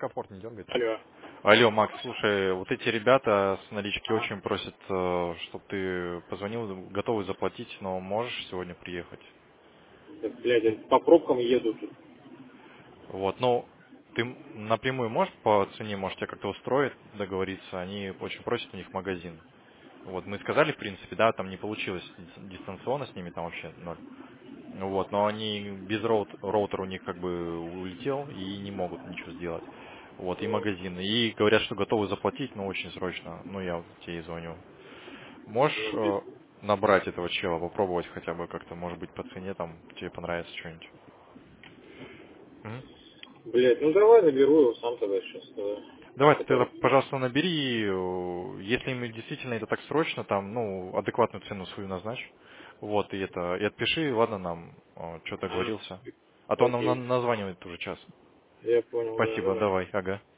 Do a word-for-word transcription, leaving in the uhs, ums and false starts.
капот не дергай там. Алло. Алло, Макс, слушай, вот эти ребята с налички очень просят, чтобы ты позвонил, готовы заплатить, но можешь сегодня приехать? Так, блядь, я по пробкам еду тут. Вот, ну, ты напрямую можешь по цене, может, тебя как-то устроит договориться? Они очень просят, у них магазин. Вот, мы сказали, в принципе, да, там не получилось дистанционно с ними, там вообще ноль. Вот, но они без роут, роутер у них как бы улетел и не могут ничего сделать. Вот, и магазин. И говорят, что готовы заплатить, но очень срочно. Ну, я вот тебе и звоню. Можешь Ну, э, блядь, набрать этого чела, попробовать хотя бы как-то, может быть, по цене там тебе понравится что-нибудь. Мгм. блядь, ну давай заберу его сам тогда сейчас. Давай ты тогда, Который... пожалуйста, набери. э, Если им действительно это так срочно, там, ну, адекватную цену свою назначь. Вот, и это, и отпиши, ладно, нам, что А, договорился. А то он нам на- окей. названивает уже час. Я понял, да, Спасибо, давай. давай, ага.